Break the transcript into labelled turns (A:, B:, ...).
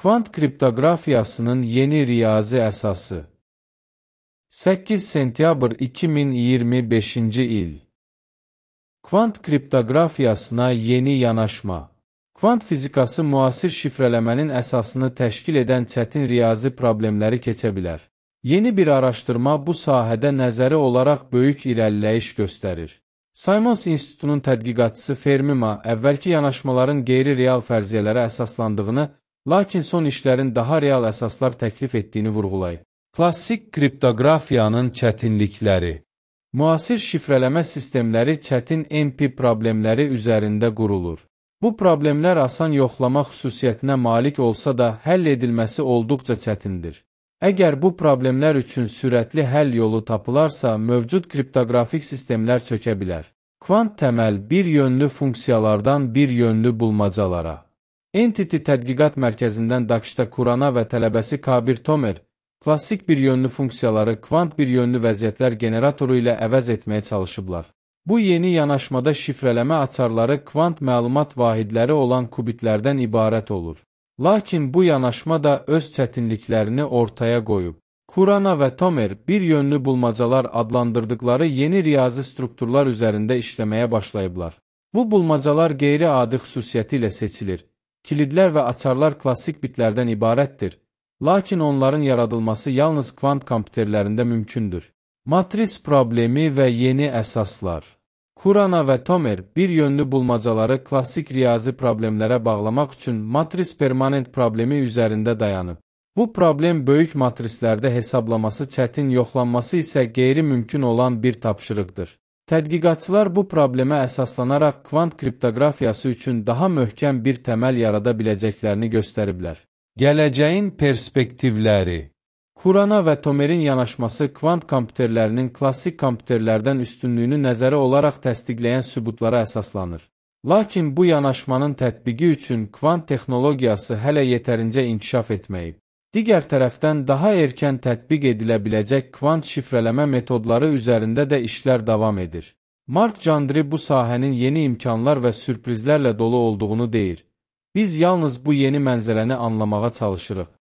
A: Kvant kriptoqrafiyasının yeni riyazi əsası. 8 sentyabr 2025-ci il. Kvant kriptoqrafiyasına yeni yanaşma. Kvant fizikası müasir şifrələmənin əsasını təşkil edən çətin riyazi problemləri keçə bilər. Yeni bir araşdırma bu sahədə nəzəri olaraq böyük irəliləyiş göstərir. Simons İnstitutunun tədqiqatçısı Fermima əvvəlki yanaşmaların qeyri-real fərziyyələrə əsaslandığını, lakin son işlərin daha real əsaslar təklif etdiyini vurğulayıb. Klassik kriptoqrafiyanın çətinlikləri. Müasir şifrələmə sistemləri çətin NP problemləri üzərində qurulur. Bu problemlər asan yoxlama xüsusiyyətinə malik olsa da həll edilməsi olduqca çətindir. Əgər bu problemlər üçün sürətli həll yolu tapılarsa, mövcud kriptoqrafik sistemlər çökə bilər. Kvant təməl bir yönlü funksiyalardan bir yönlü bulmacalara. Entity Tədqiqat Mərkəzindən Dakshta Kurana və tələbəsi Kabir Tomer, klassik bir yönlü funksiyaları kvant bir yönlü vəziyyətlər generatoru ilə əvəz etməyə çalışıblar. Bu yeni yanaşmada şifrələmə açarları kvant məlumat vahidləri olan kubitlərdən ibarət olur. Lakin bu yanaşma da öz çətinliklərini ortaya qoyub. Kurana və Tomer bir yönlü bulmacalar adlandırdıqları yeni riyazi strukturlar üzərində işləməyə başlayıblar. Bu bulmacalar qeyri-adi xüsusiyyəti ilə seçilir. Kilidlər və açarlar klassik bitlərdən ibarətdir. Lakin onların yaradılması yalnız kvant kompüterlərində mümkündür. Matris problemi və yeni əsaslar. Kurana və Tomer bir yönlü bulmacaları klassik riyazi problemlərə bağlamaq üçün matris permanent problemi üzərində dayanıb. Bu problem böyük matrislərdə hesablaması çətin, yoxlanması isə qeyri-mümkün olan bir tapşırıqdır. Tədqiqatçılar bu problemə əsaslanaraq kvant kriptoqrafiyası üçün daha möhkəm bir təməl yarada biləcəklərini göstəriblər. Gələcəyin perspektivləri. Kurana və Tomerin yanaşması kvant kompüterlərinin klassik kompüterlərdən üstünlüyünü nəzəri olaraq təsdiqləyən sübutlara əsaslanır. Lakin bu yanaşmanın tətbiqi üçün kvant texnologiyası hələ yetərincə inkişaf etməyib. Digər tərəfdən daha erkən tətbiq edilə biləcək kvant şifrələmə metodları üzərində də işlər davam edir. Mark Jandri bu sahənin yeni imkanlar və sürprizlərlə dolu olduğunu deyir. Biz yalnız bu yeni mənzərəni anlamağa çalışırıq.